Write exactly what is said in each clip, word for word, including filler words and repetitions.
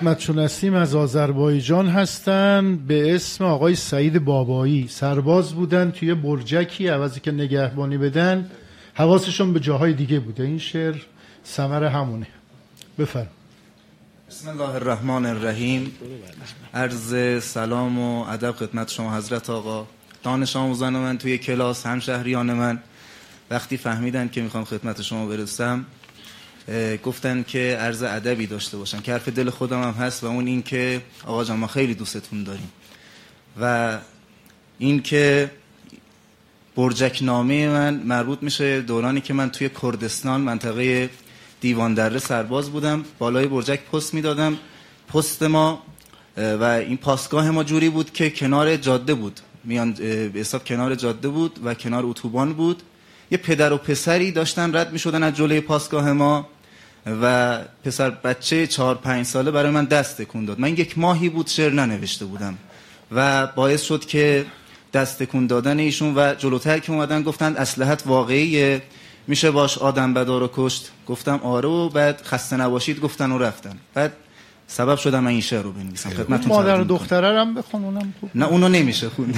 خدمتشون هستیم از آذربایجان هستن، به اسم آقای سعید بابایی. سرباز بودن توی برجکی، عوضی که نگهبانی بدن حواسشون به جاهای دیگه بوده. این شعر ثمر همونه. بفرم. بسم الله الرحمن الرحیم. عرض سلام و ادب خدمت شما حضرت آقا، دانش آموزان من توی کلاس، همشهریان من. وقتی فهمیدن که میخوام خدمت شما برسم گفتن که عرض ادبی داشته باشن که حرف دل خودم هم هست و اون این که آقا جان ما خیلی دوستتون داریم و این که برجک نامه من مربوط میشه دورانی که من توی کردستان منطقه دیوان دره سرباز بودم. بالای برجک پست میدادم. پست ما و این پاسگاه ما جوری بود که کنار جاده بود، میان به حساب کنار جاده بود و کنار اتوبان بود. یه پدر و پسری داشتن رد میشدن از جلوی پاسگاه ما و پسر بچه چهار پنج ساله برای من دست تکون داد. من یک ماهی بود شعر ننوشته بودم و باعث شد که دست تکون دادن ایشون و جلوتر که اومدن گفتن اسلحت واقعیه، میشه باش آدم بدار و کشت. گفتم آره و بعد خسته نباشید گفتن و رفتن. بعد سبب شدم من این شعر رو بنویسم خدمتتون. مادر و دختره هم بخون، اونم خوب. نه اونو نمیشه خوند.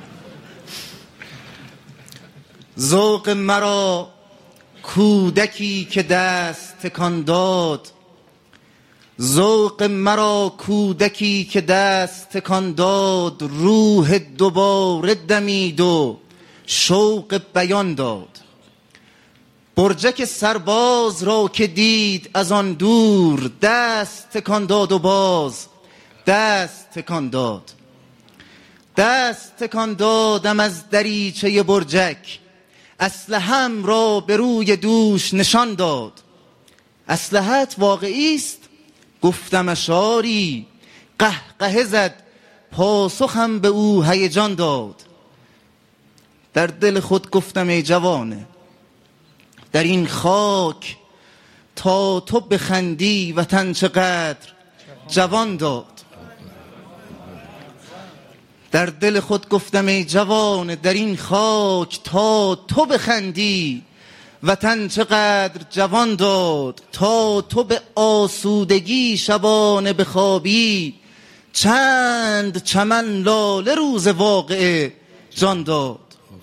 ذوق مرا کودکی که دست تکان داد، ذوق مرا کودکی که دست تکان داد، روح دوباره دمید و شوق بیان داد. برجک سرباز را که دید از آن دور، دست تکان داد و باز دست تکان داد. دست تکان دادم از دریچه برجک، اسلحه‌ام را به روی دوش نشان داد. اسلحت واقعی است گفتم اشاری، قهقه زد پاسخم به او هیجان داد. در دل خود گفتم ای جوانه، در این خاک تا تو بخندی وطن چقدر جوان داد. در دل خود گفتم ای جوان، در این خاک تا تو بخندی وطن چقدر جوان داد. تا تو به آسودگی شبانه بخوابی، چند چمن لاله روز واقعه جان داد.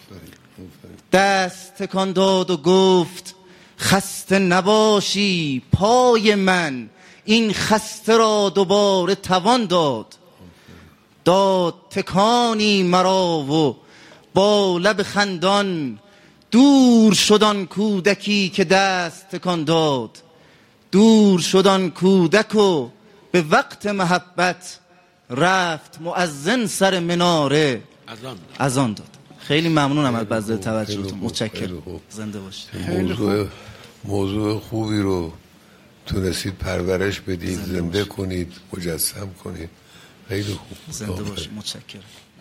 دست تکان داد و گفت خسته نباشی، پای من این خسته را دوباره توان داد. داد تکانی مرا و با لب خندان، دور شدن کودکی که دست تکان داد. دور شدن کودک و به وقت محبت، رفت مؤذن سر مناره اذان داد. خیلی ممنونم از بذل توجهتون. متشکرم. زنده باشید. موضوع موضوع خوبی رو تونستید پرورش بدید، زنده, زنده کنید، مجسم کنید. خیلی خوب. زنده باشید. متشکرم.